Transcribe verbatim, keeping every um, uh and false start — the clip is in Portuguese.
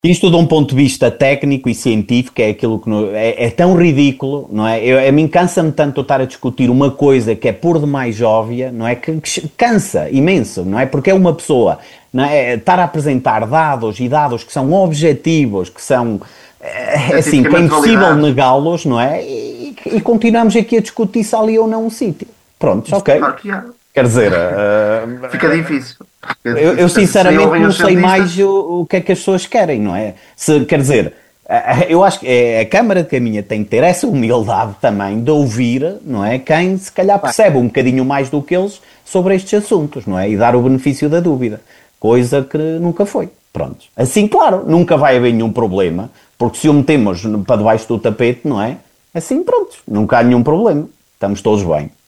Isto de um ponto de vista técnico e científico é aquilo que no- é, é tão ridículo, não é? Eu, a mim cansa-me tanto eu estar a discutir uma coisa que é por demais óbvia, não é? Que, que cansa imenso, não é? Porque é uma pessoa, não é? Estar a apresentar dados e dados que são objetivos, que são, é, é assim, que é Cientificamente impossível validados. negá-los, não é? E, e continuamos aqui a discutir se há ali ou não um sítio. Prontos, ok. Claro que há. Quer dizer, eh, Fica difícil. Fica eu, eu difícil. Portanto, se sinceramente ouvem não os sei cientistas, mais o, o que é que as pessoas querem, não é? Se, quer dizer, a- a- eu acho que é- a Câmara de Caminha tem que ter essa humildade também de ouvir, não é? Quem se calhar percebe um bocadinho mais do que eles sobre estes assuntos, não é? E dar o benefício da dúvida. Coisa que nunca foi. Pronto. Assim, claro, nunca vai haver nenhum problema, porque se o metemos para debaixo do tapete, não é? Assim, pronto, nunca há nenhum problema. Estamos todos bem.